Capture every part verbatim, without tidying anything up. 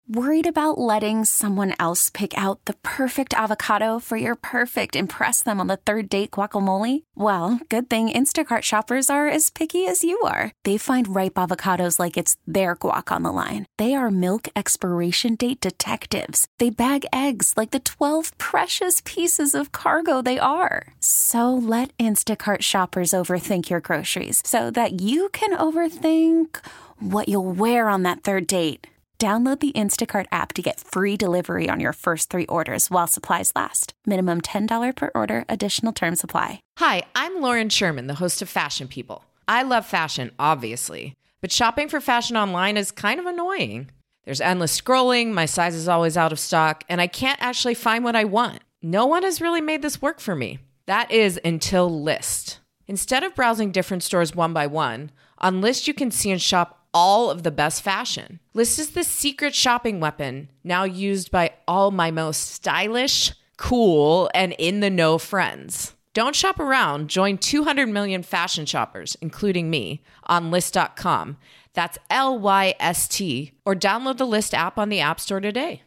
Worried about letting someone else pick out the perfect avocado for your perfect impress them on the third date guacamole? Well, good thing Instacart shoppers are as picky as you are. They find ripe avocados like it's their guac on the line. They are milk expiration date detectives. They bag eggs like the twelve precious pieces of cargo they are. So let Instacart shoppers overthink your groceries so that you can overthink what you'll wear on that third date. Download the Instacart app to get free delivery on your first three orders while supplies last. Minimum ten dollars per order. Additional terms apply. Hi, I'm Lauren Sherman, the host of Fashion People. I love fashion, obviously, but shopping for fashion online is kind of annoying. There's endless scrolling, my size is always out of stock, and I can't actually find what I want. No one has really made this work for me. That is until Lyst. Instead of browsing different stores one by one, on Lyst you can see and shop all of the best fashion. Lyst is the secret shopping weapon now used by all my most stylish, cool, and in-the-know friends. Don't shop around. Join two hundred million fashion shoppers, including me, on Lyst dot com. That's L Y S T. Or download the Lyst app on the App Store today.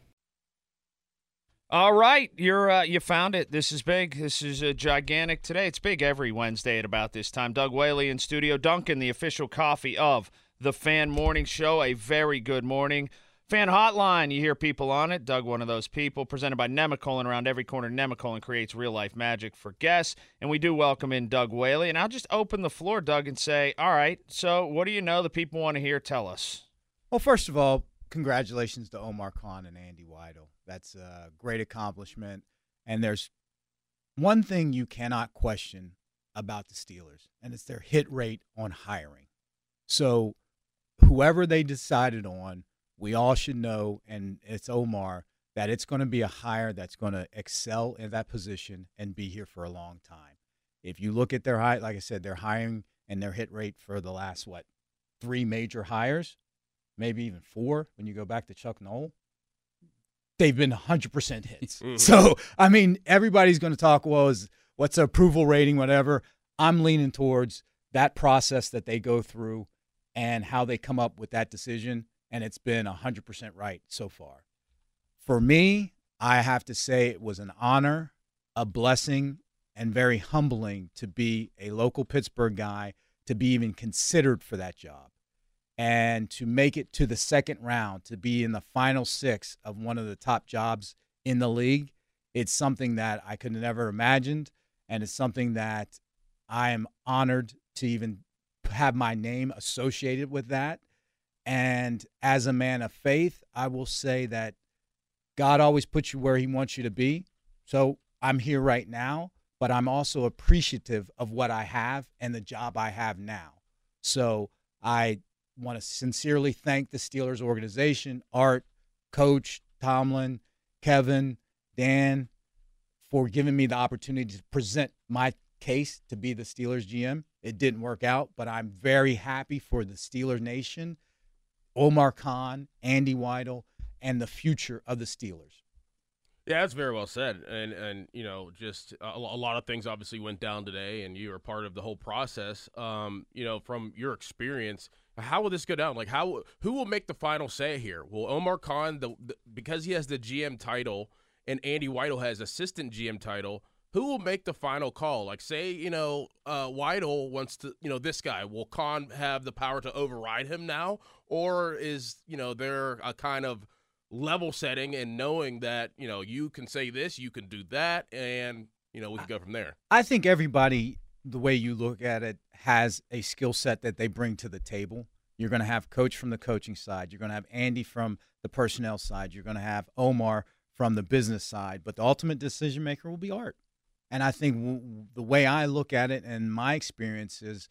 All right, you're uh, you found it. This is big. This is uh, gigantic today. It's big every Wednesday at about this time. Doug Whaley in studio. Duncan, the official coffee of the Fan Morning Show. A very good morning. Fan Hotline, you hear people on it. Doug, one of those people. Presented by Nemacolin. Around every corner, Nemacolin creates real-life magic for guests. And we do welcome in Doug Whaley. And I'll just open the floor, Doug, and say, all right, so what do you know the people want to hear? Tell us. Well, first of all, congratulations to Omar Khan and Andy Weidel. That's a great accomplishment. And there's one thing you cannot question about the Steelers, and it's their hit rate on hiring. So whoever they decided on, we all should know, and it's Omar, that it's going to be a hire that's going to excel in that position and be here for a long time. If you look at their high, like I said, their hiring and their hit rate for the last, what, three major hires, maybe even four when you go back to Chuck Noll, they've been one hundred percent hits. So, I mean, everybody's going to talk, well, is, what's the approval rating, whatever. I'm leaning towards that process that they go through and how they come up with that decision, and it's been one hundred percent right so far. For me, I have to say it was an honor, a blessing, and very humbling to be a local Pittsburgh guy, to be even considered for that job, and to make it to the second round, to be in the final six of one of the top jobs in the league. It's something that I could have never imagined, and it's something that I am honored to even have my name associated with that. And as a man of faith, I will say that God always puts you where he wants you to be. So I'm here right now, but I'm also appreciative of what I have and the job I have now. So I want to sincerely thank the Steelers organization, Art, Coach, Tomlin, Kevin, Dan, for giving me the opportunity to present my case to be the Steelers G M. It didn't work out, but I'm very happy for the Steelers Nation, Omar Khan, Andy Weidel, and the future of the Steelers. Yeah, that's very well said. And, and you know, just a, a lot of things obviously went down today, and you were part of the whole process. Um, you know, from your experience, how will this go down? Like, how who will make the final say here? Will Omar Khan, the, the because he has the G M title and Andy Weidel has assistant G M title, who will make the final call? Like, say, you know, uh, Weidel wants to, you know, this guy. Will Khan have the power to override him now? Or is, you know, there a kind of level setting and knowing that, you know, you can say this, you can do that, and, you know, we can go from there? I think everybody, the way you look at it, has a skill set that they bring to the table. You're going to have Coach from the coaching side. You're going to have Andy from the personnel side. You're going to have Omar from the business side. But the ultimate decision maker will be Art. And I think w- the way I look at it and my experience is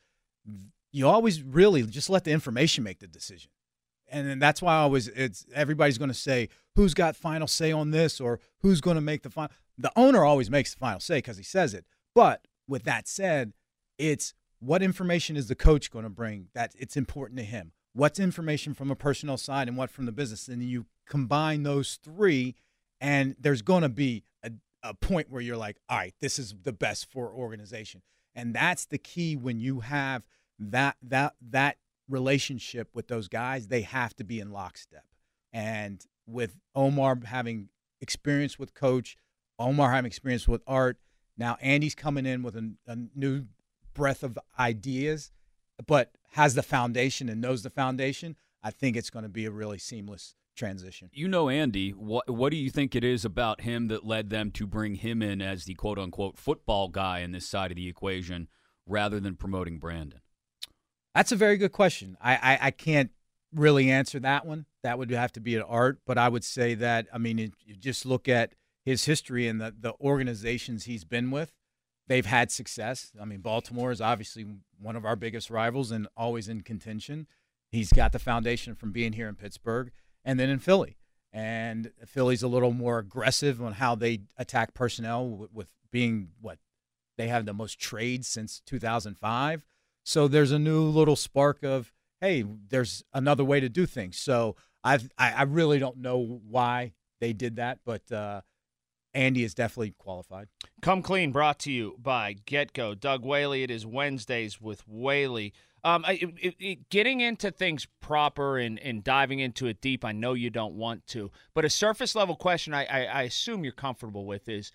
you always really just let the information make the decision. And then that's why I always it's everybody's going to say who's got final say on this or who's going to make the final. The owner always makes the final say because he says it. But with that said, it's what information is the coach going to bring that it's important to him? What's information from a personnel side and what from the business? And you combine those three, and there's going to be a a point where you're like, all right, this is the best for organization. And that's the key when you have that that that relationship with those guys. They have to be in lockstep. And with Omar having experience with Coach, Omar having experience with Art, now Andy's coming in with a, a new breadth of ideas, but has the foundation and knows the foundation. I think it's going to be a really seamless transition. You know Andy, what what do you think it is about him that led them to bring him in as the quote-unquote football guy in this side of the equation rather than promoting Brandon? That's a very good question. I, I, I can't really answer that one. That would have to be an Art, but I would say that, I mean, it, you just look at his history and the, the organizations he's been with, they've had success. I mean, Baltimore is obviously one of our biggest rivals and always in contention. He's got the foundation from being here in Pittsburgh and then in Philly. And Philly's a little more aggressive on how they attack personnel with, with being what they have the most trades since two thousand five. So there's a new little spark of, hey, there's another way to do things. So I've, I I really don't know why they did that, but uh, Andy is definitely qualified. Come Clean brought to you by GetGo. Doug Whaley, it is Wednesdays with Whaley. Um, it, it, it, getting into things proper and, and diving into it deep, I know you don't want to. But a surface-level question I, I, I assume you're comfortable with is,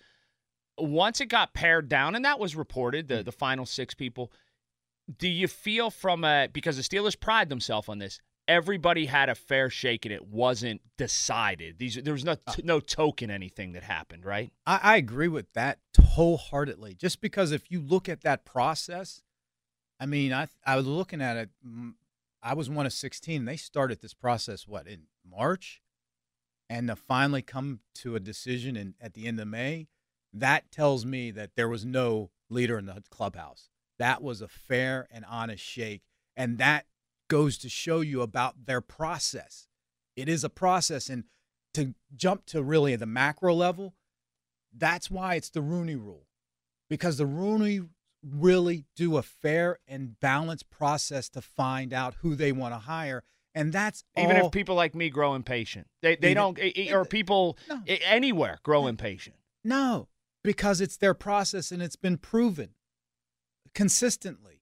once it got pared down, and that was reported, the, the final six people, do you feel from a – because the Steelers pride themselves on this, everybody had a fair shake and it wasn't decided. These There was no, no token anything that happened, right? I, I agree with that wholeheartedly. Just because if you look at that process – I mean, I I was looking at it. I was one of sixteen. And they started this process, what, in March? And to finally come to a decision in, at the end of May, that tells me that there was no leader in the clubhouse. That was a fair and honest shake. And that goes to show you about their process. It is a process. And to jump to really the macro level, that's why it's the Rooney Rule. Because the Rooney really do a fair and balanced process to find out who they want to hire, and that's even all, if people like me grow impatient. They they even, don't, or people no. anywhere grow no. impatient. No, because it's their process and it's been proven consistently.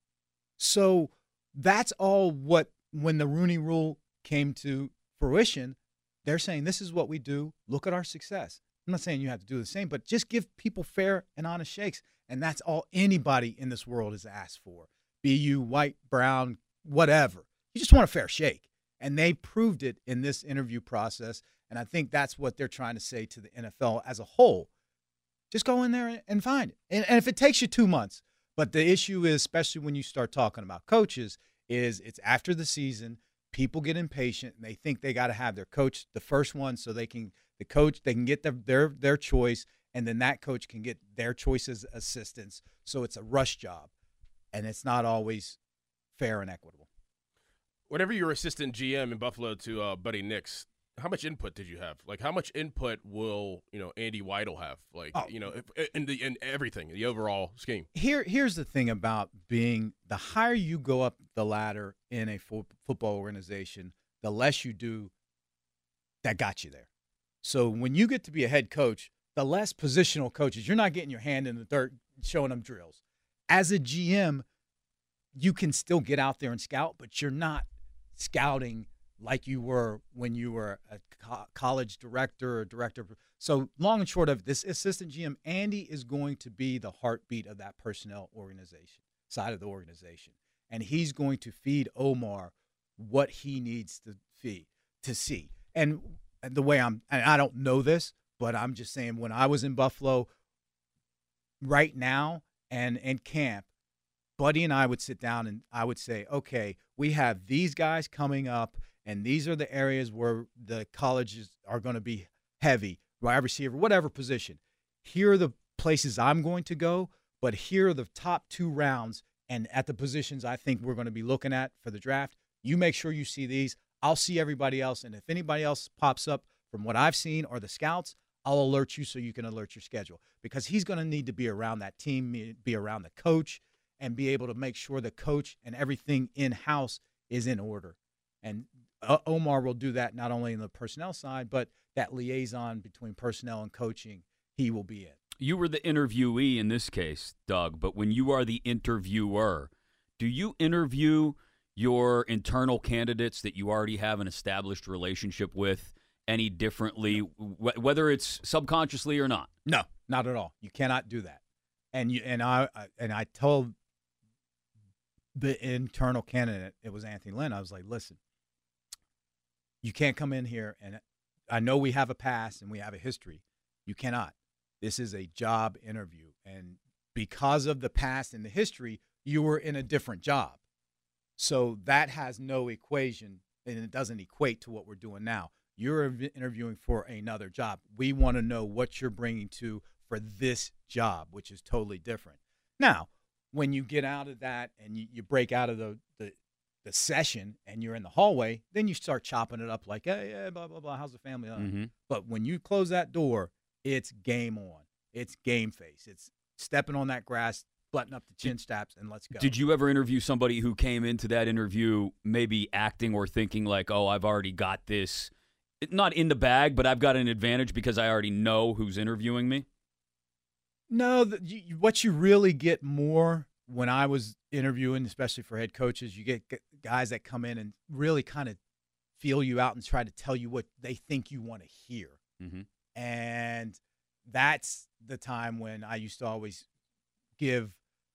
So that's all what when the Rooney Rule came to fruition, they're saying this is what we do. Look at our success. I'm not saying you have to do the same, but just give people fair and honest shakes. And that's all anybody in this world has asked for. Be you white, brown, whatever. You just want a fair shake. And they proved it in this interview process. And I think that's what they're trying to say to the N F L as a whole. Just go in there and find it. And, and if it takes you two months, but the issue is, especially when you start talking about coaches, is it's after the season, people get impatient and they think they got to have their coach, the first one, so they can, the coach, they can get their their, their choice. And then that coach can get their choices assistants. So it's a rush job, and it's not always fair and equitable. Whenever you were assistant G M in Buffalo to uh, Buddy Nix, how much input did you have? Like, how much input will you know Andy Weidel have? Like, oh. you know, if, in the in everything, the overall scheme. Here, here's the thing about being the higher you go up the ladder in a fo- football organization, the less you do that got you there. So when you get to be a head coach, the less positional coaches, you're not getting your hand in the dirt showing them drills. As a G M, you can still get out there and scout, but you're not scouting like you were when you were a co- college director or director. So long and short of this assistant G M, Andy is going to be the heartbeat of that personnel organization, side of the organization. And he's going to feed Omar what he needs to feed, to see. And the way I'm, and I don't know this, but I'm just saying when I was in Buffalo right now and in camp, Buddy and I would sit down and I would say, okay, we have these guys coming up and these are the areas where the colleges are going to be heavy, wide receiver, whatever position. Here are the places I'm going to go, but here are the top two rounds and at the positions I think we're going to be looking at for the draft. You make sure you see these. I'll see everybody else, and if anybody else pops up from what I've seen or the scouts, I'll alert you so you can alert your schedule because he's going to need to be around that team, be around the coach, and be able to make sure the coach and everything in-house is in order. And uh, Omar will do that not only in the personnel side, but that liaison between personnel and coaching he will be in. You were the interviewee in this case, Doug, but when you are the interviewer, do you interview your internal candidates that you already have an established relationship with any differently, wh- whether it's subconsciously or not? No, not at all. You cannot do that. And you and I I- and I told the internal candidate, it was Anthony Lynn, I was like, listen, you can't come in here, and I know we have a past and we have a history. You cannot. This is a job interview. And because of the past and the history, you were in a different job. So that has no equation, and it doesn't equate to what we're doing now. You're inv- interviewing for another job. We want to know what you're bringing to for this job, which is totally different. Now, when you get out of that and you, you break out of the, the the session and you're in the hallway, then you start chopping it up like, hey, yeah, blah, blah, blah, how's the family? Uh, Mm-hmm. But when you close that door, it's game on. It's game face. It's stepping on that grass, button up the chin straps, and let's go. Did you ever interview somebody who came into that interview maybe acting or thinking like, oh, I've already got this, not in the bag, but I've got an advantage because I already know who's interviewing me? No, the, you, what you really get more when I was interviewing, especially for head coaches, you get g- guys that come in and really kind of feel you out and try to tell you what they think you want to hear. Mm-hmm. And that's the time when I used to always give,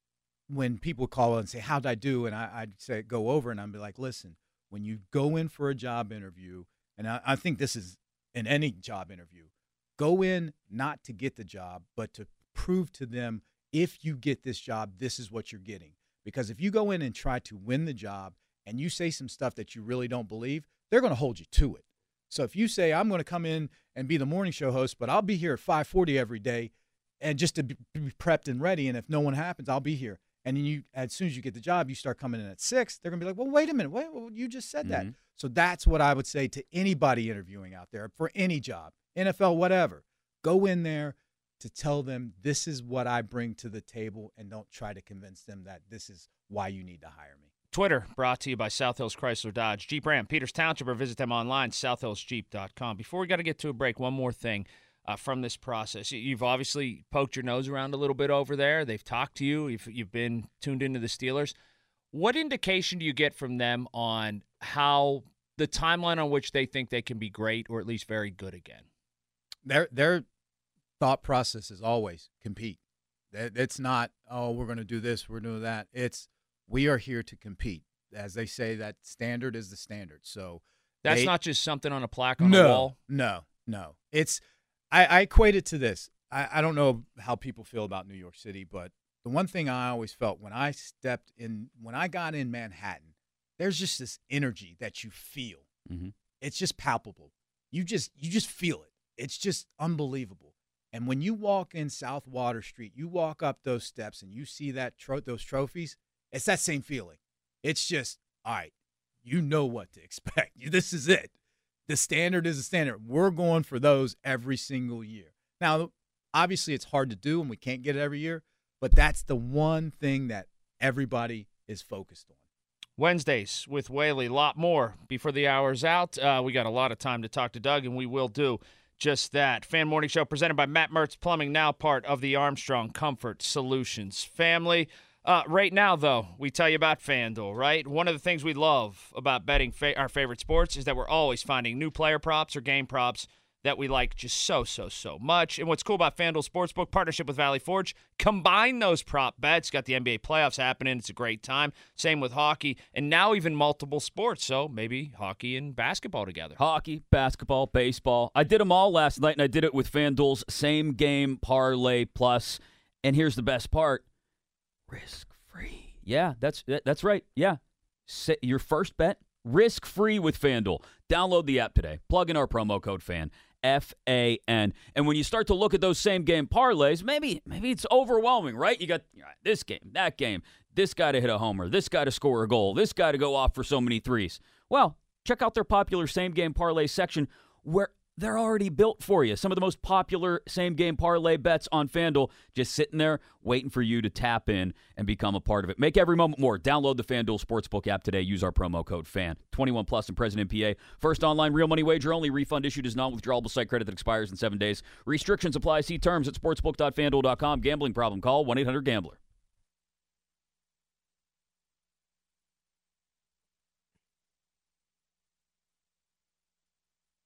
when people would call and say, how'd I do? And I, I'd say, go over, and I'd be like, listen, when you go in for a job interview, and I, I think this is in any job interview, go in not to get the job, but to prove to them, if you get this job, this is what you're getting. Because if you go in and try to win the job and you say some stuff that you really don't believe, they're going to hold you to it. So if you say, I'm going to come in and be the morning show host, but I'll be here at five forty every day, and just to be be prepped and ready, and if no one happens, I'll be here. And then you, as soon as you get the job, you start coming in at six, they're going to be like, well, wait a minute. Wait, well, you just said that. Mm-hmm. So that's what I would say to anybody interviewing out there for any job, N F L, whatever. Go in there to tell them this is what I bring to the table, and don't try to convince them that this is why you need to hire me. Twitter brought to you by South Hills Chrysler Dodge Jeep Ram, Peters Township, or visit them online, south hills jeep dot com. Before we got to get to a break, one more thing uh, from this process. You've obviously poked your nose around a little bit over there. They've talked to you. You've, you've been tuned into the Steelers. What indication do you get from them on how the timeline on which they think they can be great, or at least very good again? Their their thought process is always compete. It's not, oh, we're going to do this, we're doing that. It's, we are here to compete. As they say, that standard is the standard. So That's they, not just something on a plaque on no, the wall? No, no. It's, I, I equate it to this. I, I don't know how people feel about New York City, but the one thing I always felt when I stepped in, when I got in Manhattan, there's just this energy that you feel. Mm-hmm. It's just palpable. You just, you just feel it. It's just unbelievable. And when you walk in South Water Street, you walk up those steps and you see that tro- those trophies, it's that same feeling. It's just, all right, you know what to expect. This is it. The standard is the standard. We're going for those every single year. Now, obviously, it's hard to do, and we can't get it every year, but that's the one thing that everybody is focused on. Wednesdays with Whaley, a lot more before the hour's out. Uh, we got a lot of time to talk to Doug, and we will do just that. Fan Morning Show presented by Matt Mertz Plumbing, now part of the Armstrong Comfort Solutions family. Uh, right now, though, we tell you about FanDuel, right? One of the things we love about betting fa- our favorite sports is that we're always finding new player props or game props that we like just so, so, so much. And what's cool about FanDuel Sportsbook, partnership with Valley Forge, combine those prop bets. Got the N B A playoffs happening. It's a great time. Same with hockey. And now even multiple sports. So maybe hockey and basketball together. Hockey, basketball, baseball. I did them all last night, and I did it with FanDuel's Same Game Parlay Plus. And here's the best part. Risk-free. Yeah, that's that's right. Yeah. Set your first bet, risk-free with FanDuel. Download the app today. Plug in our promo code FAN. F A N. And when you start to look at those same-game parlays, maybe maybe it's overwhelming, right? You got this game, that game, this guy to hit a homer, this guy to score a goal, this guy to go off for so many threes. Well, check out their popular same-game parlay section where they're already built for you. Some of the most popular same-game parlay bets on FanDuel just sitting there waiting for you to tap in and become a part of it. Make every moment more. Download the FanDuel Sportsbook app today. Use our promo code FAN. twenty-one plus and present in P A. First online real money wager only. Refund issued is non-withdrawable site credit that expires in seven days. Restrictions apply. See terms at sportsbook dot fan duel dot com. Gambling problem? Call one eight hundred gambler.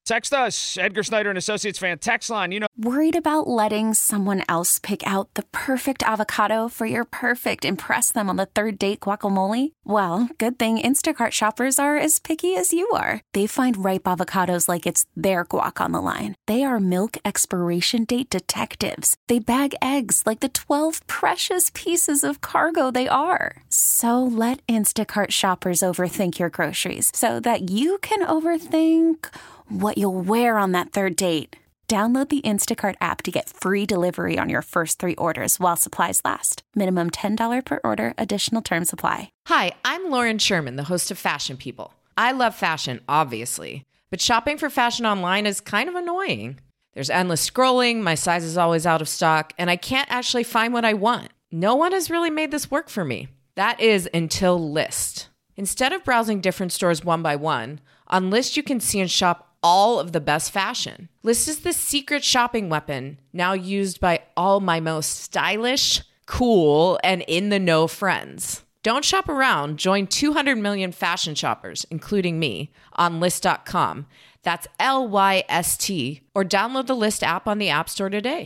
Text us, Edgar Snyder and Associates fan text line. You know, Worried about letting someone else pick out the perfect avocado for your perfect impress them on the third date guacamole? Well, good thing Instacart shoppers are as picky as you are. They find ripe avocados like it's their guac on the line. They are milk expiration date detectives. They bag eggs like the twelve precious pieces of cargo they are. So let Instacart shoppers overthink your groceries so that you can overthink what you'll wear on that third date. Download the Instacart app to get free delivery on your first three orders while supplies last. Minimum ten dollars per order. Additional terms apply. Hi, I'm Lauren Sherman, the host of Fashion People. I love fashion, obviously, but shopping for fashion online is kind of annoying. There's endless scrolling, my size is always out of stock, and I can't actually find what I want. No one has really made this work for me. That is until Lyst. Instead of browsing different stores one by one, on Lyst you can see and shop all of the best fashion. Lyst is the secret shopping weapon now used by all my most stylish, cool, and in-the-know friends. Don't shop around. Join two hundred million fashion shoppers, including me, on Lyst dot com. That's L Y S T, or download the Lyst app on the App Store today.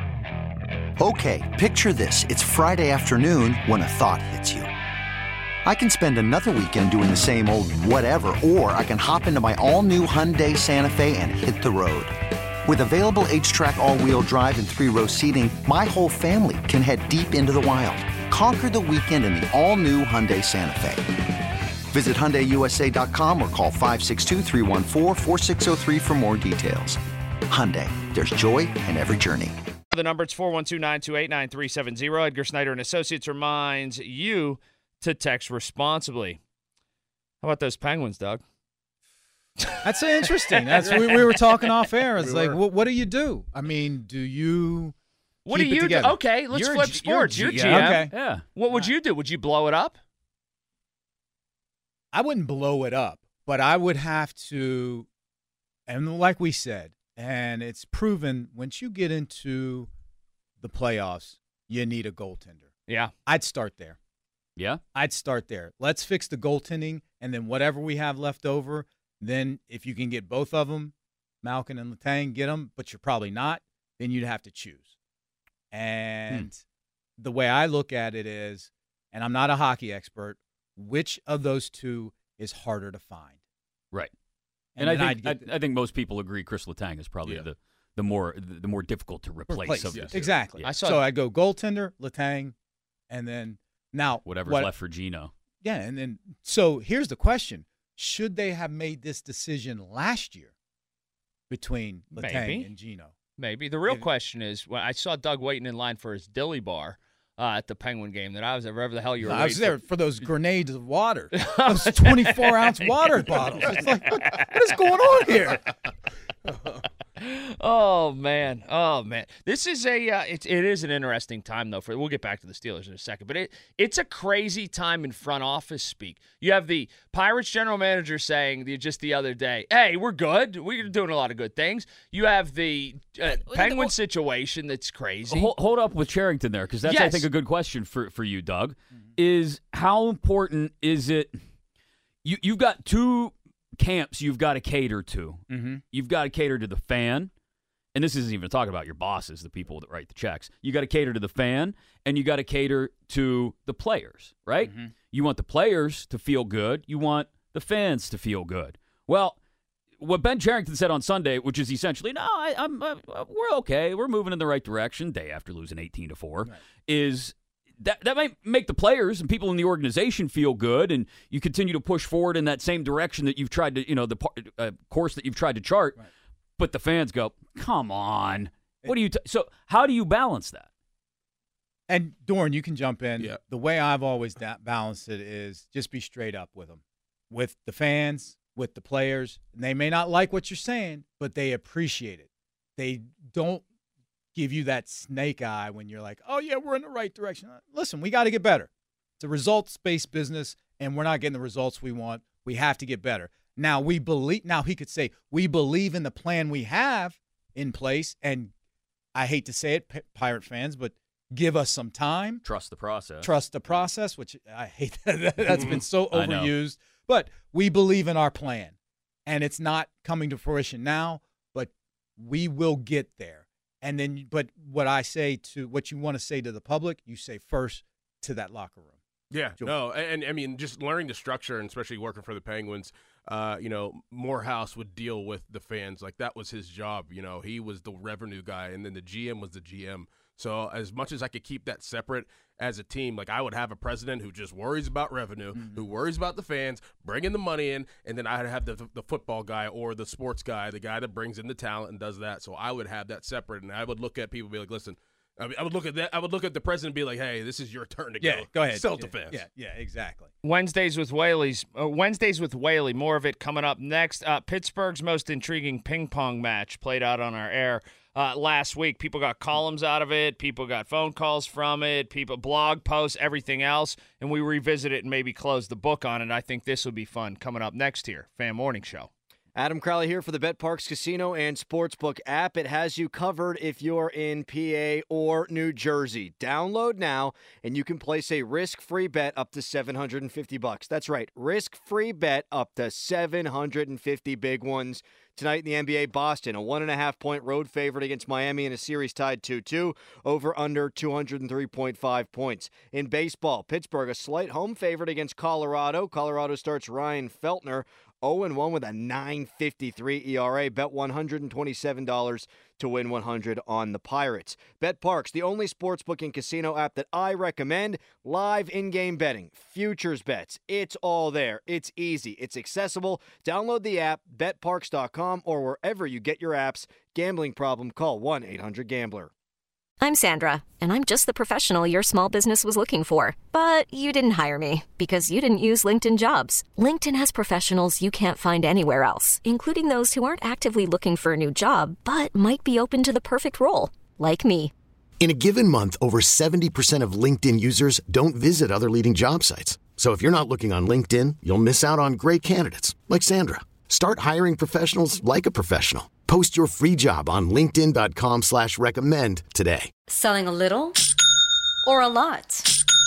Okay, picture this. It's Friday afternoon when a thought hits you. I can spend another weekend doing the same old whatever, or I can hop into my all-new Hyundai Santa Fe and hit the road. With available H-Track all-wheel drive and three-row seating, my whole family can head deep into the wild. Conquer the weekend in the all-new Hyundai Santa Fe. Visit Hyundai U S A dot com or call five six two, three one four, four six zero three for more details. Hyundai, there's joy in every journey. the number it's four one two, nine two eight, nine three seven zero. Edgar Snyder and Associates reminds you to text responsibly. How about those Penguins, Doug? That's interesting. That's we, we were talking off air. It's We like, were. what, what do you do? I mean, do you? What do keep it you do? together? Okay, let's You're a flip G- you're a sports. You're G G M. M. Okay. Yeah. What would you do? Would you blow it up? I wouldn't blow it up, but I would have to, and like we said, and it's proven once you get into the playoffs, you need a goaltender. Yeah. I'd start there. Yeah. I'd start there. Let's fix the goaltending, and then whatever we have left over, then if you can get both of them, Malkin and Letang, get them, but you're probably not, then you'd have to choose. And hmm. the way I look at it is, and I'm not a hockey expert, which of those two is harder to find? Right. And, And, then I I'd think get I, I think most people agree Chris Letang is probably Yeah. the the more the more difficult to replace, replace. of the Yes. two. Exactly. Yeah. I saw So I'd go goaltender, Letang, and then now Whatever's what, left for Gino. Yeah, and then so here's the question: should they have made this decision last year between Letang Maybe. and Gino? Maybe. The real If- question is, when I saw Doug waiting in line for his dilly bar uh, at the Penguin game, that I was at wherever the hell you were I was waiting there for. for those grenades of water, those twenty-four ounce water bottles. It's like, what, what is going on here? Oh man, oh man, this is a uh, it, it is an interesting time though. For we'll get back to the Steelers in a second, but it it's a crazy time in front office speak. You have the Pirates general manager saying the, just the other day, "Hey, we're good. We're doing a lot of good things." You have the uh, Penguin situation that's crazy. Hold, hold up with Charrington there, because that's, I Yes. think, a good question for, for you, Doug. Is how important is it? You, you've got two camps you've got to cater to. Mm-hmm. You've got to cater to the fan, and this isn't even talking about your bosses, the people that write the checks. You got to cater to the fan, and you got to cater to the players, right? Mm-hmm. You want the players to feel good. You want the fans to feel good. Well, what Ben Charrington said on Sunday, which is essentially, no, I, I'm, uh, we're okay. We're moving in the right direction. Day after losing eighteen to four, Right. is that that might make the players and people in the organization feel good, and you continue to push forward in that same direction that you've tried to, you know, the uh, course that you've tried to chart. Right. But the fans go, come on, what do you? T-? So how do you balance that? And Dorn, you can jump in. Yeah. The way I've always da- balanced it is just be straight up with them, with the fans, with the players. And they may not like what you're saying, but they appreciate it. They don't give you that snake eye when you're like, oh, yeah, we're in the right direction. Listen, we got to get better. It's a results-based business, and we're not getting the results we want. We have to get better. Now, we believe. Now, he could say, we believe in the plan we have in place, and I hate to say it, P- Pirate fans, but give us some time. Trust the process. Trust the process, which I hate that. That's been so I know. overused. But we believe in our plan. and it's not coming to fruition now, but we will get there. And then, but what I say to what you want to say to the public, you say first to that locker room. Yeah, no, and, and I mean, just learning the structure, and especially working for the Penguins, uh, you know, Morehouse would deal with the fans. Like, that was his job. You know, he was the revenue guy, and then the G M was the G M. So as much as I could keep that separate as a team, like, I would have a president who just worries about revenue, mm-hmm. who worries about the fans, bringing the money in, and then I'd have the, the football guy or the sports guy, the guy that brings in the talent and does that. So I would have that separate, and I would look at people and be like, listen, I, mean, I would look at that. I would look at the president and be like, "Hey, this is your turn to yeah, go. Go ahead, Self-defense." Yeah, yeah, exactly. Wednesdays with Whaley's. Uh, Wednesdays with Whaley. More of it coming up next. Uh, Pittsburgh's most intriguing ping pong match played out on our air uh, last week. People got columns out of it. People got phone calls from it. People blog posts, everything else, and we revisit it and maybe close the book on it. I think this will be fun coming up next here. Fan Morning Show. Adam Crowley here for the BetParx Casino and Sportsbook app. It has you covered if you're in P A or New Jersey. Download now, and you can place a risk-free bet up to seven hundred fifty bucks. That's right, risk-free bet up to seven hundred fifty big ones. Tonight in the N B A, Boston, a one and a half point road favorite against Miami in a series tied two two, over under two hundred three point five points. In baseball, Pittsburgh, a slight home favorite against Colorado. Colorado starts Ryan Feltner, oh and one with a nine fifty-three E R A. Bet one hundred twenty-seven dollars to win one hundred on the Pirates. BetParx, the only sportsbook and casino app that I recommend. Live in-game betting, futures bets, it's all there. It's easy. It's accessible. Download the app, bet parx dot com, or wherever you get your apps. Gambling problem, call one eight hundred gambler. I'm Sandra, and I'm just the professional your small business was looking for. But you didn't hire me because you didn't use LinkedIn Jobs. LinkedIn has professionals you can't find anywhere else, including those who aren't actively looking for a new job, but might be open to the perfect role, like me. In a given month, over seventy percent of LinkedIn users don't visit other leading job sites. So if you're not looking on LinkedIn, you'll miss out on great candidates, like Sandra. Start hiring professionals like a professional. Post your free job on linkedin dot com slash recommend today. Selling a little or a lot?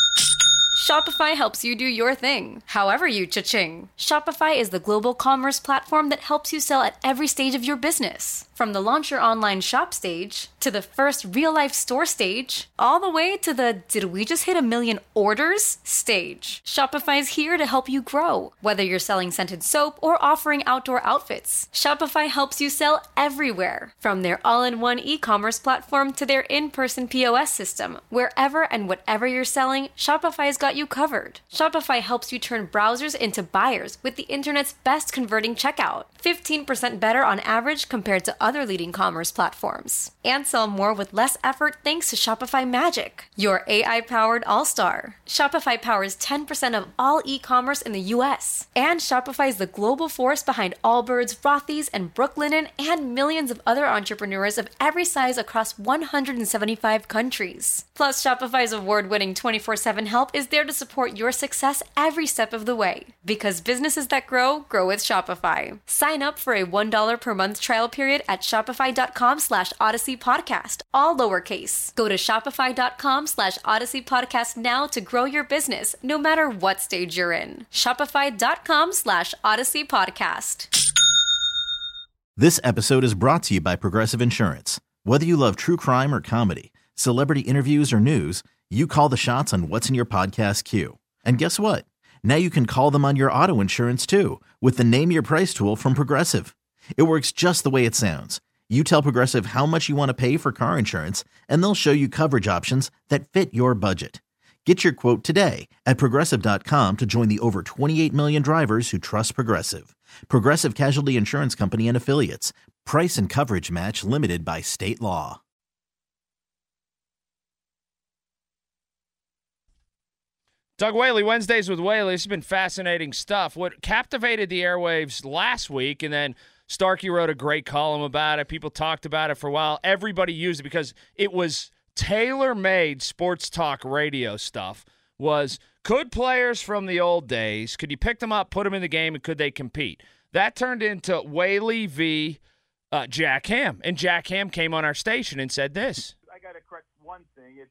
Shopify helps you do your thing, however you cha-ching. Shopify is the global commerce platform that helps you sell at every stage of your business. From the launch your online shop stage, to the first real-life store stage, all the way to the did we just hit a million orders stage. Shopify's here to help you grow. Whether you're selling scented soap or offering outdoor outfits, Shopify helps you sell everywhere. From their all-in-one e-commerce platform to their in-person P O S system, wherever and whatever you're selling, Shopify's got you covered. Shopify helps you turn browsers into buyers with the internet's best converting checkout. fifteen percent better on average compared to other leading commerce platforms. And sell more with less effort thanks to Shopify Magic, your A I-powered all-star. Shopify powers ten percent of all e-commerce in the U S. And Shopify is the global force behind Allbirds, Rothy's, and Brooklinen, and millions of other entrepreneurs of every size across one hundred seventy-five countries. Plus, Shopify's award-winning twenty-four seven help is there to support your success every step of the way. Because businesses that grow, grow with Shopify. Sign up for a one dollar per month trial period at shopify.com slash Odyssey Podcast, all lowercase. Go to shopify.com slash Odyssey Podcast now to grow your business, no matter what stage you're in. Shopify.com slash Odyssey Podcast. This episode is brought to you by Progressive Insurance. Whether you love true crime or comedy, celebrity interviews or news, you call the shots on what's in your podcast queue. And guess what? Now you can call them on your auto insurance too, with the Name Your Price tool from Progressive. It works just the way it sounds. You tell Progressive how much you want to pay for car insurance, and they'll show you coverage options that fit your budget. Get your quote today at Progressive dot com to join the over twenty-eight million drivers who trust Progressive. Progressive Casualty Insurance Company and Affiliates. Price and coverage match limited by state law. Doug Whaley, Wednesdays with Whaley. This has been fascinating stuff. What captivated the airwaves last week, and then Starkey wrote a great column about it. People talked about it for a while. Everybody used it because it was tailor-made sports talk radio stuff. Was, could players from the old days, could you pick them up, put them in the game, and could they compete? That turned into Whaley v. Uh, Jack Ham. And Jack Ham came on our station and said this. I got to correct one thing. It's six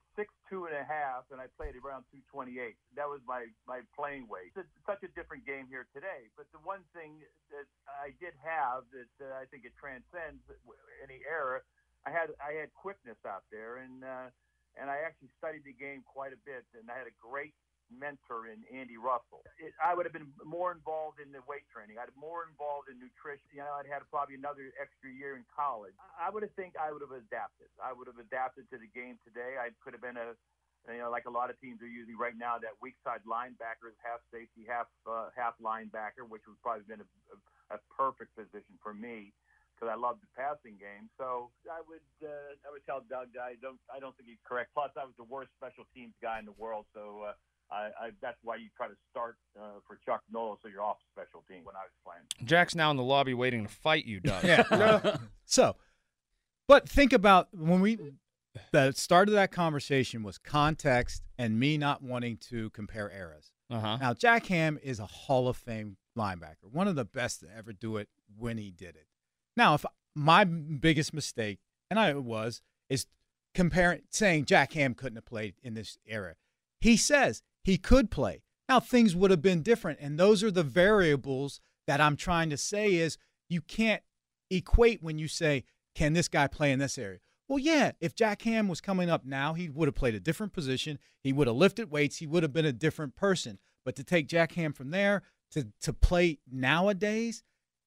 two and a half, and I played around two twenty-eight. That was my, my playing weight. It's such a different game here today. But the one thing that I did have that uh, I think it transcends any era, I had I had quickness out there, and uh, and I actually studied the game quite a bit, and I had a great mentor in Andy Russell. It, I would have been more involved in the weight training. I'd have more involved in nutrition. You know, I'd had probably another extra year in college. I would have think I would have adapted. I would have adapted to the game today. I could have been a, you know, like a lot of teams are using right now, that weak side linebacker is half safety, half uh, half linebacker, which would probably been a, a, a perfect position for me, because I love the passing game. So I would uh, I would tell Doug that I don't I don't think he's correct. Plus, I was the worst special teams guy in the world, so. Uh, I, I, that's why you try to start uh, for Chuck Noll, so you're off special team when I was playing. Jack's now in the lobby waiting to fight you, Doug. Yeah. So, but think about when we the start of that conversation was context and me not wanting to compare eras. Uh-huh. Now, Jack Ham is a Hall of Fame linebacker, one of the best to ever do it when he did it. Now, if my biggest mistake, and I was, is comparing, saying Jack Ham couldn't have played in this era. He says he could play. Now, things would have been different, and those are the variables that I'm trying to say is you can't equate when you say, can this guy play in this area? Well, yeah, if Jack Ham was coming up now, he would have played a different position. He would have lifted weights. He would have been a different person. But to take Jack Ham from there to, to play nowadays,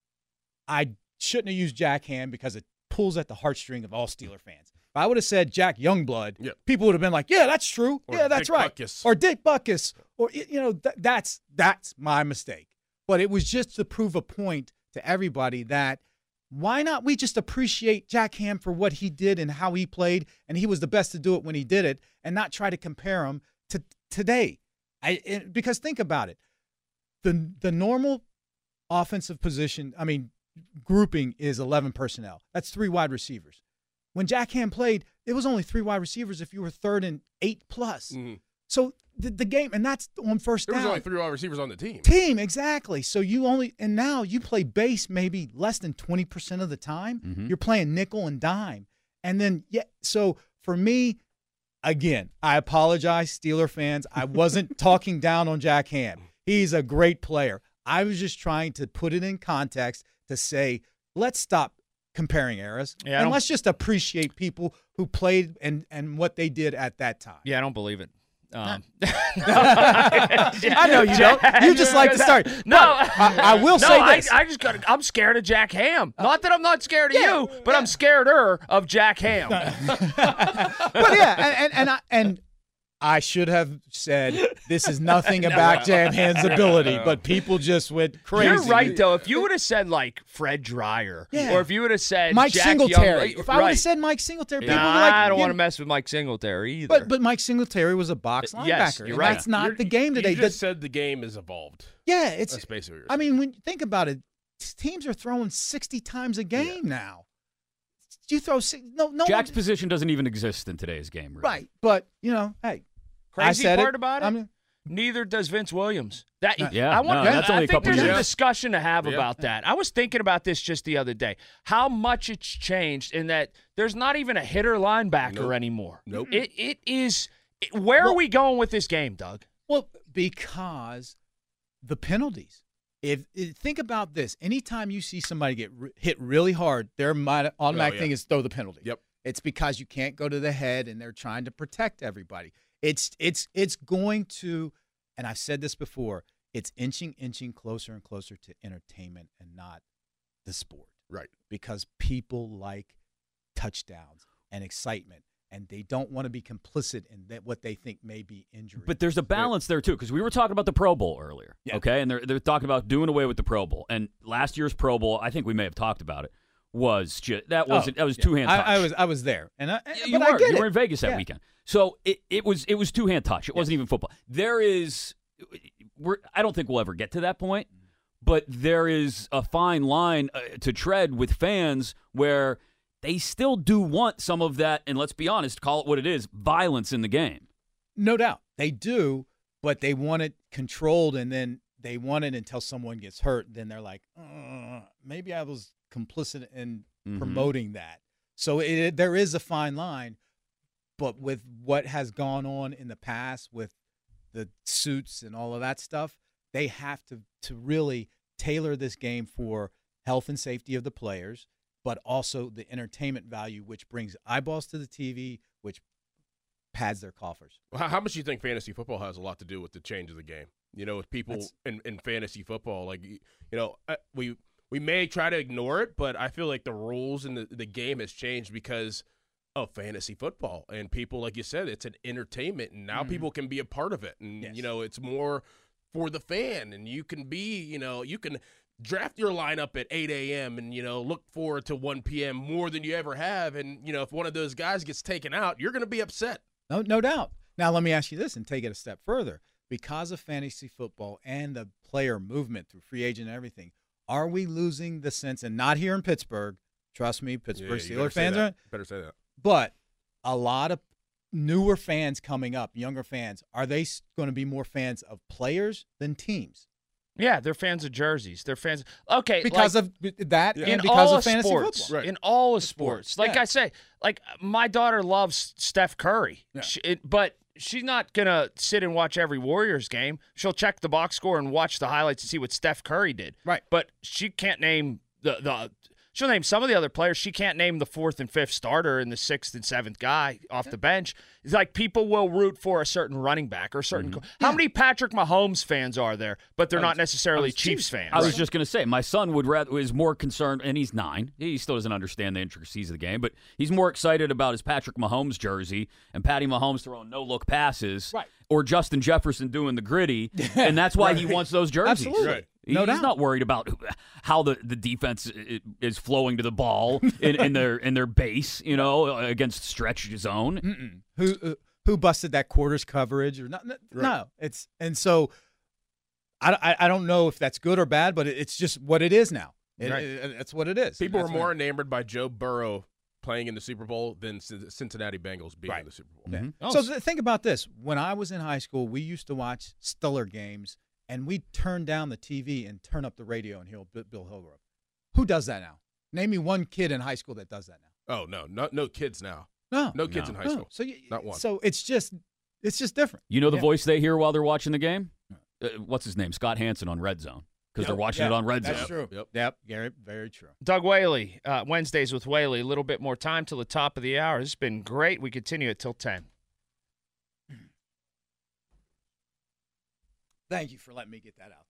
I shouldn't have used Jack Ham because it pulls at the heartstring of all Steeler fans. If I would have said Jack Youngblood, yep. people would have been like, yeah, that's true. Or yeah, that's Dick right. Butkus. Or Dick Butkus. Or, you know, th- that's that's my mistake. But it was just to prove a point to everybody that why not we just appreciate Jack Ham for what he did and how he played, and he was the best to do it when he did it, and not try to compare him to today. I it, Because think about it. The, the normal offensive position, I mean, grouping is eleven personnel. That's three wide receivers. When Jack Ham played, it was only three wide receivers if you were third and eight plus. Mm-hmm. So the, the game, and that's on first there down. There was only three wide receivers on the team. Team, exactly. So you only, and now you play base maybe less than twenty percent of the time. Mm-hmm. You're playing nickel and dime. And then, yeah, so for me, again, I apologize, Steeler fans. I wasn't talking down on Jack Ham. He's a great player. I was just trying to put it in context to say, let's stop comparing eras, yeah, and let's just appreciate people who played and, and what they did at that time. Yeah, I don't believe it. Um. I know you don't. You just like to start. No, I, I will no, say this. I, I just got. I'm scared of Jack Ham. Not that I'm not scared of yeah, you, but yeah. I'm scareder of Jack Ham. But yeah, and and and I, and I should have said this is nothing no, about no. Jack Ham's ability, but people just went crazy. You're right, though. If you would have said, like, Fred Dreyer, yeah. or if you would have said Mike Jack Singletary. Young, if I would have said Mike Singletary, people nah, were like, I don't want to mess with Mike Singletary either. But but Mike Singletary was a box linebacker. Yes, you're and right. That's not you're, the game today. You just the, said the game has evolved. Yeah, it's. That's basically what you're I mean, when you think about it, teams are throwing sixty times a game yeah. now. You throw no no. Jack's one, position doesn't even exist in today's game, really. Right? But you know, hey. Crazy I said part it. about it, I'm, neither does Vince Williams. That yeah, I want. no, that's I only a think couple there's years. a discussion to have yeah. about that. I was thinking about this just the other day. How much it's changed in that there's not even a hitter linebacker nope. anymore. Nope. It it is. It, where well, are we going with this game, Doug? Well, because the penalties. If, if think about this, anytime you see somebody get re- hit really hard, their automatic oh, yeah. thing is throw the penalty. Yep. It's because you can't go to the head, and they're trying to protect everybody. It's it's it's going to, and I've said this before, it's inching, inching closer and closer to entertainment and not the sport. Right. Because people like touchdowns and excitement, and they don't want to be complicit in that what they think may be injury. But there's a balance there, too, because we were talking about the Pro Bowl earlier, yeah. okay? And they're, they're talking about doing away with the Pro Bowl. And last year's Pro Bowl, I think we may have talked about it, was just, that wasn't, oh, that was yeah. two-hand touch. I, I was I was there. and I, yeah, but You I were. get You it. were in Vegas that yeah. weekend. So it, it was it was two-hand touch. It wasn't even football. There is, we're, I don't think we'll ever get to that point, but there is a fine line uh, to tread with fans where they still do want some of that, and let's be honest, call it what it is, violence in the game. No doubt. They do, but they want it controlled, and then they want it until someone gets hurt. Then they're like, uh, maybe I was complicit in mm-hmm. promoting that. So it, there is a fine line. but with what has gone on in the past with the suits and all of that stuff, they have to to really tailor this game for health and safety of the players, but also the entertainment value, which brings eyeballs to the T V, which pads their coffers. How, how much do you think fantasy football has a lot to do with the change of the game? You know, with people in, in fantasy football, like, you know, we we may try to ignore it, but I feel like the rules in the, the game has changed because of fantasy football. And people, like you said, it's an entertainment, and now mm-hmm. people can be a part of it. And, yes. you know, it's more for the fan, and you can be, you know, you can draft your lineup at eight a.m. and, you know, look forward to one p.m. more than you ever have. And, you know, if one of those guys gets taken out, you're going to be upset. No, no doubt. Now, let me ask you this and take it a step further. Because of fantasy football and the player movement through free agent and everything, are we losing the sense, and not here in Pittsburgh, trust me, Pittsburgh yeah, Steelers fans are better say that. But a lot of newer fans coming up, younger fans, are they going to be more fans of players than teams? Yeah, they're fans of jerseys. They're fans. Okay, because like, of that, yeah. and in because all of fantasy sports, football. Right. In all of sports, sports. like yeah. I say, like my daughter loves Steph Curry, yeah. she, it, but she's not gonna sit and watch every Warriors game. She'll check the box score and watch the highlights to see what Steph Curry did. Right, but she can't name the the. She'll name some of the other players. She can't name the fourth and fifth starter and the sixth and seventh guy off the bench. It's like people will root for a certain running back or a certain. Mm-hmm. How yeah. many Patrick Mahomes fans are there, but they're was, not necessarily Chiefs fans? I was right. just going to say, my son would rather is more concerned, and he's nine. He still doesn't understand the intricacies of the game, but he's more excited about his Patrick Mahomes jersey and Patty Mahomes throwing no-look passes, right. or Justin Jefferson doing the gritty, and that's why right. he wants those jerseys. Absolutely. Right. No He's doubt. not worried about how the, the defense is flowing to the ball in, in their in their base, you know, against stretch zone. Mm-mm. Who uh, who busted that quarters coverage or not? No, right. no, it's and so I, I I don't know if that's good or bad, but it's just what it is now. It, right. it, it, it's what it is. People are more enamored by Joe Burrow playing in the Super Bowl than Cincinnati Bengals being right. in the Super Bowl. Mm-hmm. Oh. So th- think about this: when I was in high school, we used to watch Steeler games. And we turn down the T V and turn up the radio and hear Bill Hillgrove. Who does that now? Name me one kid in high school that does that now. Oh no, no, no kids now. No, no kids no. in high no. school. So you, not one. So it's just, it's just different. You know the yeah. voice they hear while they're watching the game? Uh, what's his name? Scott Hansen on Red Zone because yep. they're watching yep. it on Red That's Zone. That's true. Yep, yep, Gary, very true. Doug Whaley, uh, Wednesdays with Whaley. A little bit more time till the top of the hour. This has been great. We continue it till ten. Thank you for letting me get that out there.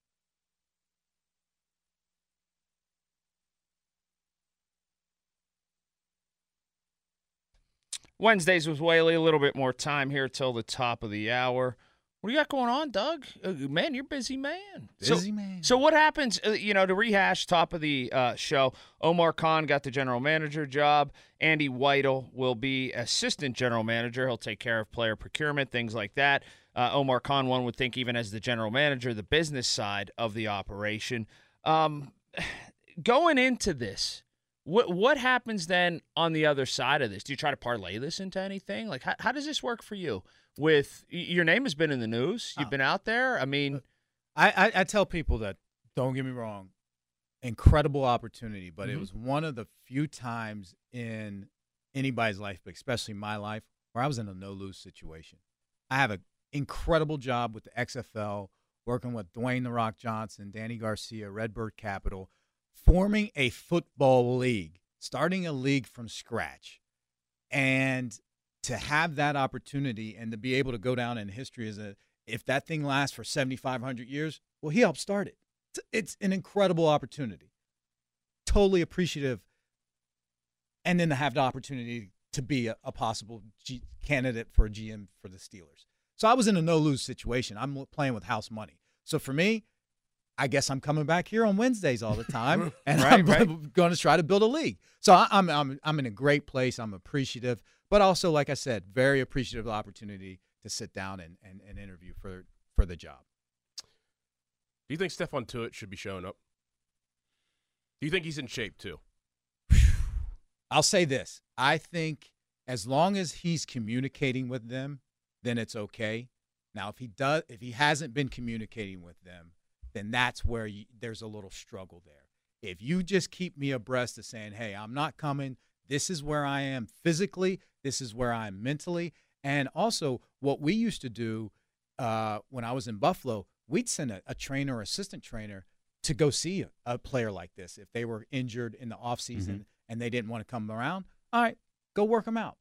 Wednesdays with Whaley, a little bit more time here till the top of the hour. What do you got going on, Doug? Uh, man, you're a busy man. Busy so, man. So what happens, uh, you know, to rehash top of the uh, show, Omar Khan got the general manager job. Andy Weidel will be assistant general manager. He'll take care of player procurement, things like that. Uh, Omar Khan, one would think even as the general manager, the business side of the operation. Um, going into this, What what happens then on the other side of this? Do you try to parlay this into anything? Like, how, how does this work for you? With your name has been in the news, you've oh. been out there. I mean, I, I, I tell people that, don't get me wrong, incredible opportunity, but mm-hmm. it was one of the few times in anybody's life, but especially my life, where I was in a no-lose situation. I have an incredible job with the X F L, working with Dwayne The Rock Johnson, Danny Garcia, Redbird Capital, forming a football league, starting a league from scratch. And to have that opportunity and to be able to go down in history as a, if that thing lasts for seventy-five hundred years, well, he helped start it. It's, it's an incredible opportunity. Totally appreciative. And then to have the opportunity to be a, a possible G, candidate for a G M for the Steelers. So I was in a no-lose situation. I'm playing with house money. So for me, I guess I'm coming back here on Wednesdays all the time, and right, I'm right. going to try to build a league. So I, I'm I'm I'm in a great place. I'm appreciative, but also, like I said, very appreciative of the opportunity to sit down and, and, and interview for for the job. Do you think Stephon Tuitt should be showing up? Do you think he's in shape too? I'll say this: I think as long as he's communicating with them, then it's okay. Now, if he does, if he hasn't been communicating with them, then that's where you, there's a little struggle there. If you just keep me abreast of saying, hey, I'm not coming, this is where I am physically, this is where I am mentally. And also what we used to do uh, when I was in Buffalo, we'd send a, a trainer or assistant trainer to go see a, a player like this. If they were injured in the offseason mm-hmm. and they didn't want to come around, all right, go work them out.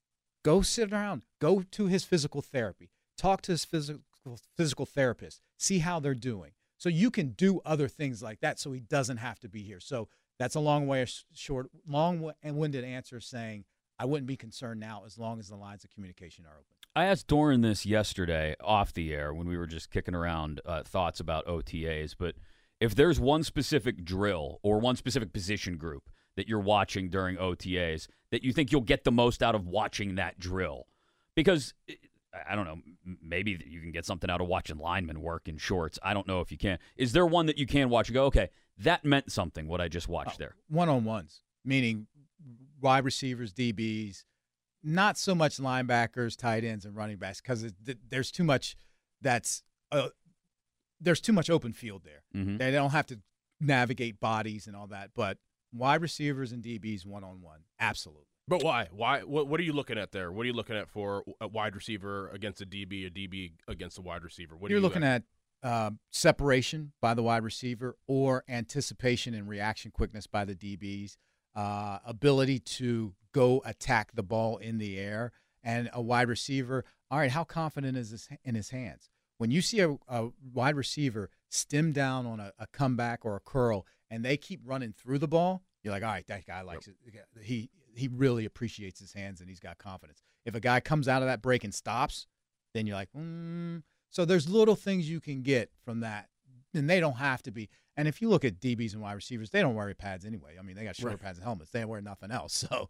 Go sit around. Go to his physical therapy. Talk to his physical physical therapist. See how they're doing. So you can do other things like that so he doesn't have to be here. So that's a long way, short, long-winded answer saying I wouldn't be concerned now as long as the lines of communication are open. I asked Doran this yesterday off the air when we were just kicking around uh, thoughts about O T As, but if there's one specific drill or one specific position group that you're watching during O T As that you think you'll get the most out of watching that drill, because I don't know, maybe you can get something out of watching linemen work in shorts. I don't know if you can. Is there one that you can watch and go, okay, that meant something, what I just watched oh, there? One-on-ones, meaning wide receivers, D Bs, not so much linebackers, tight ends, and running backs, because there's too much that's uh, there's too much open field there. Mm-hmm. They don't have to navigate bodies and all that, but wide receivers and D Bs one-on-one, absolutely. But why? Why? What, what are you looking at there? What are you looking at for a wide receiver against a D B, a D B against a wide receiver? What You're are you looking at, at uh, separation by the wide receiver or anticipation and reaction quickness by the D Bs, uh, ability to go attack the ball in the air, and a wide receiver, all right, how confident is this in his hands? When you see a, a wide receiver stem down on a, a comeback or a curl and they keep running through the ball, you're like, all right, that guy likes it. He he really appreciates his hands and he's got confidence. If a guy comes out of that break and stops, then you're like, mm. So there's little things you can get from that, and they don't have to be. And if you look at D Bs and wide receivers, they don't wear pads anyway. I mean, they got shoulder right. pads and helmets. They don't wear nothing else. So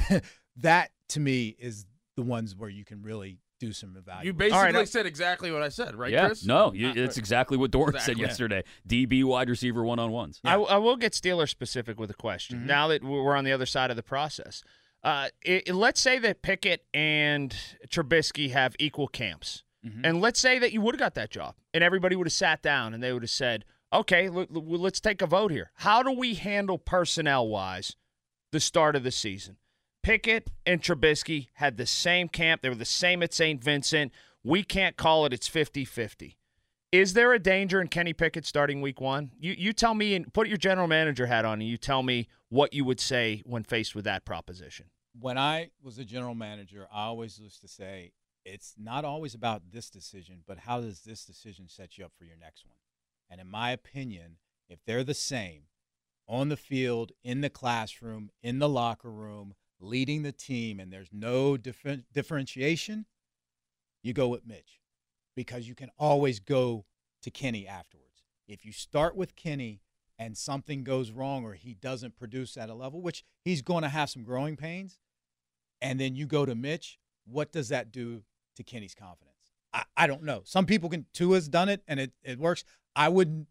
that, to me, is the ones where you can really do some evaluation. You basically right, said exactly what I said, right, yeah, Chris? No, you, it's exactly what Doran exactly. said yesterday. D B, wide receiver, one-on-ones. Yeah. I, I will get Steeler-specific with a question, mm-hmm. now that we're on the other side of the process. Uh, it, it, let's say that Pickett and Trubisky have equal camps. Mm-hmm. And let's say that you would have got that job, and everybody would have sat down, and they would have said, okay, l- l- let's take a vote here. How do we handle personnel-wise the start of the season? Pickett and Trubisky had the same camp. They were the same at Saint Vincent. We can't call it it's fifty-fifty. Is there a danger in Kenny Pickett starting week one? You you tell me, and put your general manager hat on, and you tell me what you would say when faced with that proposition. When I was a general manager, I always used to say, it's not always about this decision, but how does this decision set you up for your next one? And in my opinion, if they're the same on the field, in the classroom, in the locker room, leading the team, and there's no differ- differentiation, you go with Mitch, because you can always go to Kenny afterwards. If you start with Kenny and something goes wrong or he doesn't produce at a level, which he's going to have some growing pains, and then you go to Mitch, what does that do to Kenny's confidence? I, I don't know. Some people can. Tua's done it, and it, it works. I wouldn't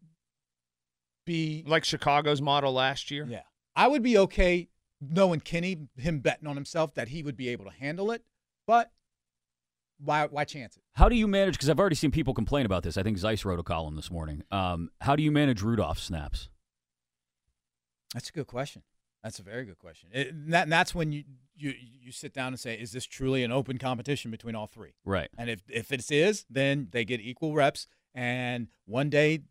be – like Chicago's model last year? Yeah. I would be okay – knowing Kenny, him betting on himself that he would be able to handle it, but why why chance it? How do you manage, because I've already seen people complain about this. I think Zeiss wrote a column this morning. Um, how do you manage Rudolph snaps? That's a good question. That's a very good question. It, and, that, and that's when you, you you sit down and say, is this truly an open competition between all three? Right. And if, if it is, then they get equal reps, and one day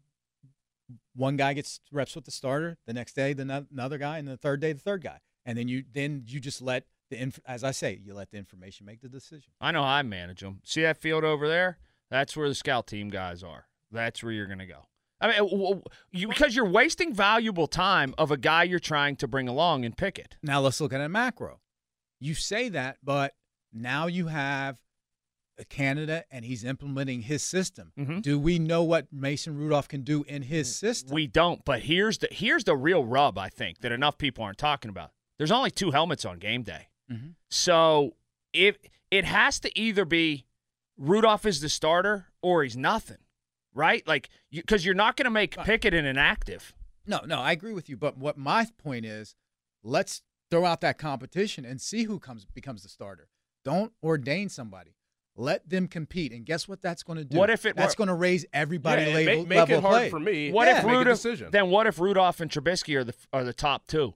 one guy gets reps with the starter, the next day the another guy, and the third day the third guy. And then you then you just let the inf- as I say, you let the information make the decision. I know how I manage them. See that field over there? That's where the scout team guys are. That's where you're going to go. I mean, you, because you're wasting valuable time of a guy you're trying to bring along and pick it. Now let's look at a macro. You say that, but now you have a candidate and he's implementing his system. Mm-hmm. Do we know what Mason Rudolph can do in his system? We don't. But here's the here's the real rub, I think, that enough people aren't talking about. There's only two helmets on game day. Mm-hmm. So if it has to either be Rudolph is the starter or he's nothing, right? Like, because you, you're not going to make Pickett an inactive. No, no, I agree with you. But what my point is, let's throw out that competition and see who comes becomes the starter. Don't ordain somebody. Let them compete, and guess what that's going to do? What if it that's going to raise everybody yeah, level, make, make level it hard play. for me? What yeah. if Rudolph? Then what if Rudolph and Trubisky are the are the top two?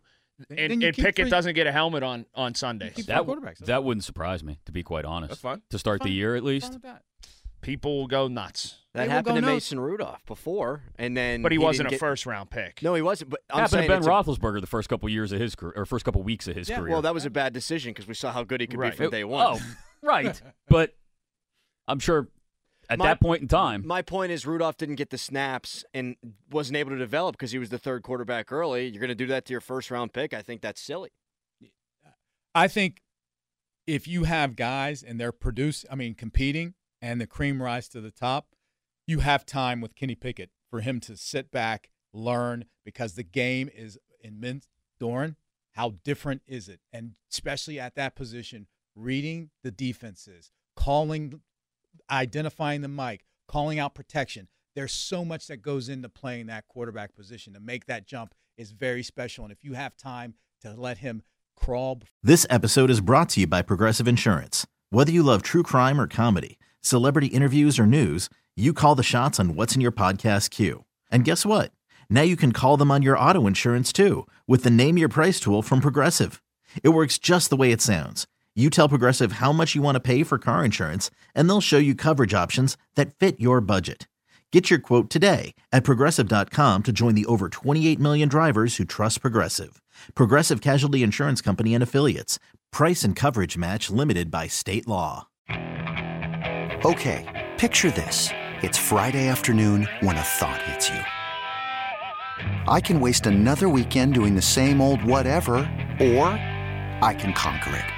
and, Then you and keep Pickett three- doesn't get a helmet on on Sundays. Keep That, four quarterbacks. that wouldn't surprise me, to be quite honest. That's fine. To start the Fine. year, at Fine least. with that. People will go nuts. That They will happened go to nuts. Mason Rudolph before, and then But he, wasn't didn't a get- first round pick. No, he wasn't. But I'm Happened saying to Ben it's a- Roethlisberger the first couple years of his career, or first couple weeks of his yeah, career. well, that was a bad decision because we saw how good he could Right. be from day one. Oh, right. But I'm sure at My- that point in time, My point is Rudolph didn't get the snaps and wasn't able to develop because he was the third quarterback early. You're going to do that to your first round pick? I think that's silly. I think if you have guys and they're produce, I mean, competing and the cream rise to the top, you have time with Kenny Pickett for him to sit back, learn, because the game is immense. Doran, how different is it? And especially at that position, reading the defenses, calling, identifying the mic, calling out protection. There's so much that goes into playing that quarterback position. To make that jump is very special. And if you have time to let him crawl. This episode is brought to you by Progressive Insurance. Whether you love true crime or comedy, celebrity interviews or news, you call the shots on what's in your podcast queue. And guess what? Now you can call them on your auto insurance too with the Name Your Price tool from Progressive. It works just the way it sounds. You tell Progressive how much you want to pay for car insurance, and they'll show you coverage options that fit your budget. Get your quote today at Progressive dot com to join the over twenty-eight million drivers who trust Progressive. Progressive Casualty Insurance Company and Affiliates. Price and coverage match limited by state law. Okay, picture this. It's Friday afternoon when a thought hits you. I can waste another weekend doing the same old whatever, or I can conquer it.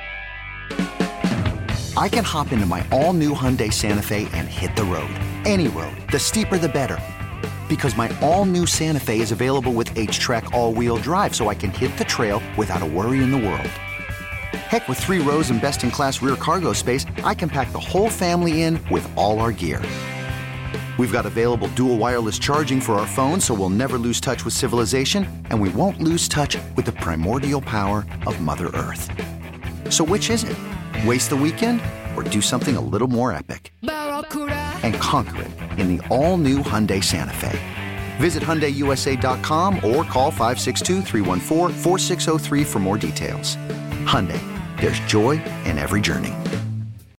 I can hop into my all-new Hyundai Santa Fe and hit the road. Any road. The steeper, the better. Because my all-new Santa Fe is available with H-Track all-wheel drive, so I can hit the trail without a worry in the world. Heck, with three rows and best-in-class rear cargo space, I can pack the whole family in with all our gear. We've got available dual wireless charging for our phones, so we'll never lose touch with civilization, and we won't lose touch with the primordial power of Mother Earth. So which is it? Waste the weekend or do something a little more epic? And conquer it in the all-new Hyundai Santa Fe. Visit Hyundai U S A dot com or call five six two, three one four, four six zero three for more details. Hyundai, there's joy in every journey.